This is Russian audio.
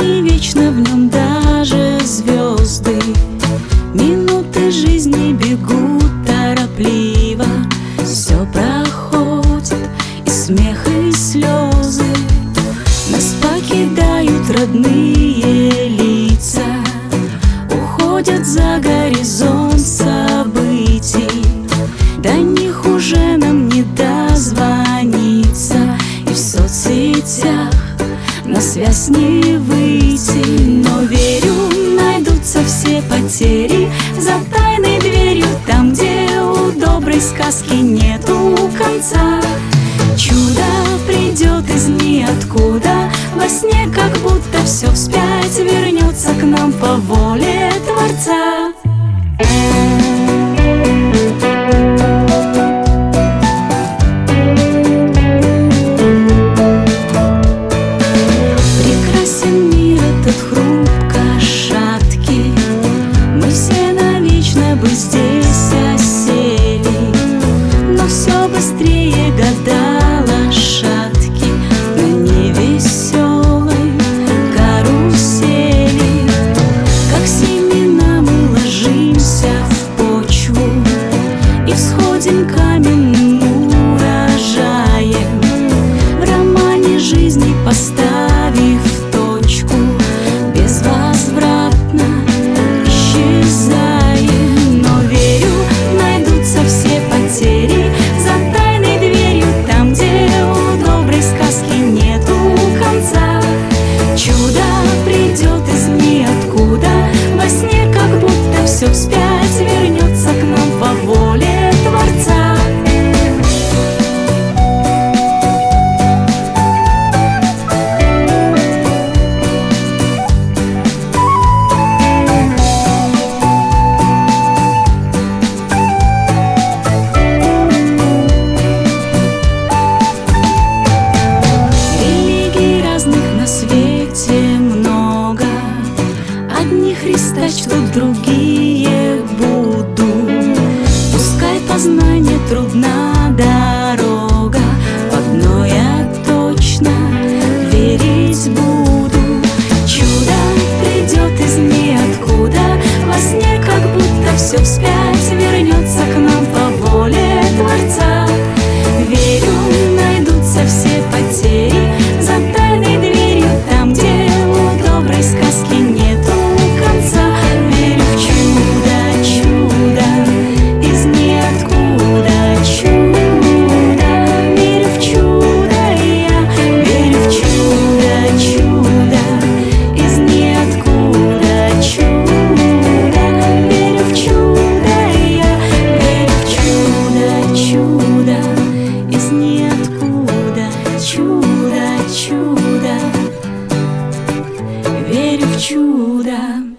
не вечно в нем даже звезды. Минуты жизни бегут торопливо, все проходит, и смех, и слезы. Нас покидают родные лица, уходят за горизонт событий. До них уже нам не дозвониться, и в соцсетях на связь не выйти. Но верю, найдутся все потери за тайной дверью, там, где у доброй сказки нету конца. Чудо придет из ниоткуда, во сне как будто все вспять вернется к нам по воле Творца. Прекрасен мир этот хрупко шаткий, мы все навечно бы здесь осели, но все быстрее года лошадки на невеселой карусели. Как семена мы ложимся в почву и всходим каменным урожаем, в романе жизни поставив точку, безвозвратно исчезаем. Но верю, найдутся все потери за тайной дверью, там, где у доброй сказки нету конца. Чудо придет из ниоткуда, во сне как будто все вспять вернется к нам по воле Творца. Одни Христа чтут, другие Будду. Пускай познание трудна дорога, в одно я точно верить буду. Чудо придет из ниоткуда, во сне как будто все вспять вернется к нам по воле Творца. Верю, найдутся все потери за тайной дверью, там, где у доброй сказки нету конца. Верю в чудо, чудо из ниоткуда, чудо. Верю в чудо, я верю в чудо, чудо из ниоткуда, чудо. Верю в чудо, я верю в чудо, чудо из ниоткуда, чудо, чудо. Верю в чудо.